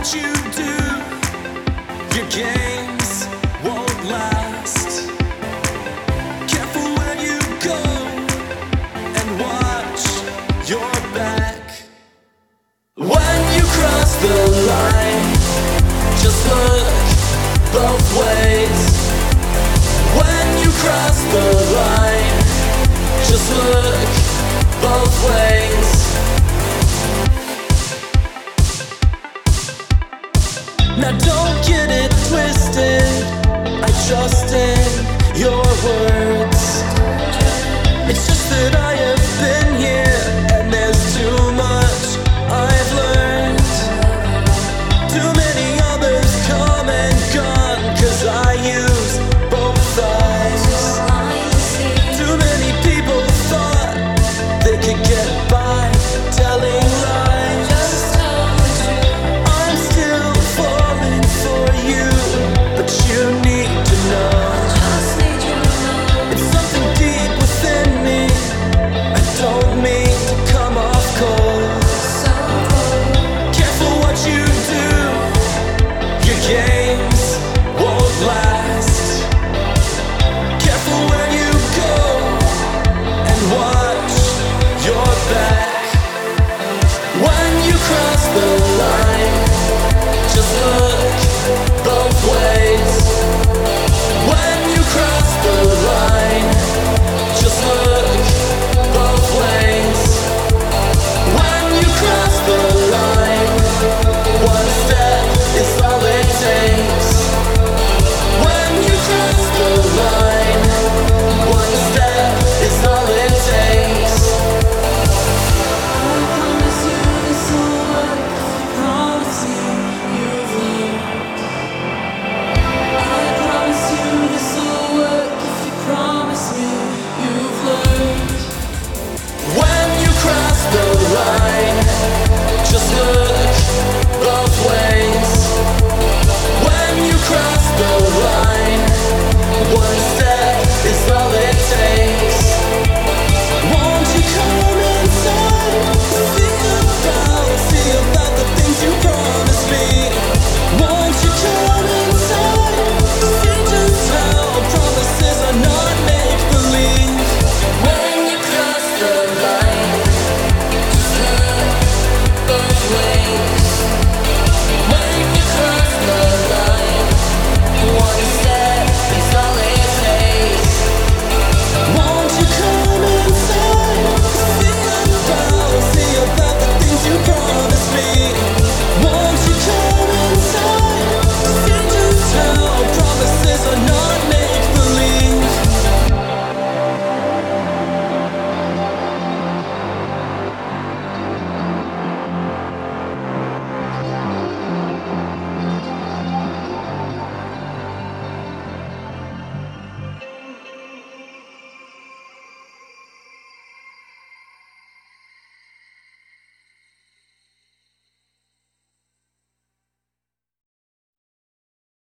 you do, your games won't last. Careful where you go and watch your back. When you cross the line, just look both ways. When you cross the line, just look both ways. Now don't get it twisted, I trust in your words.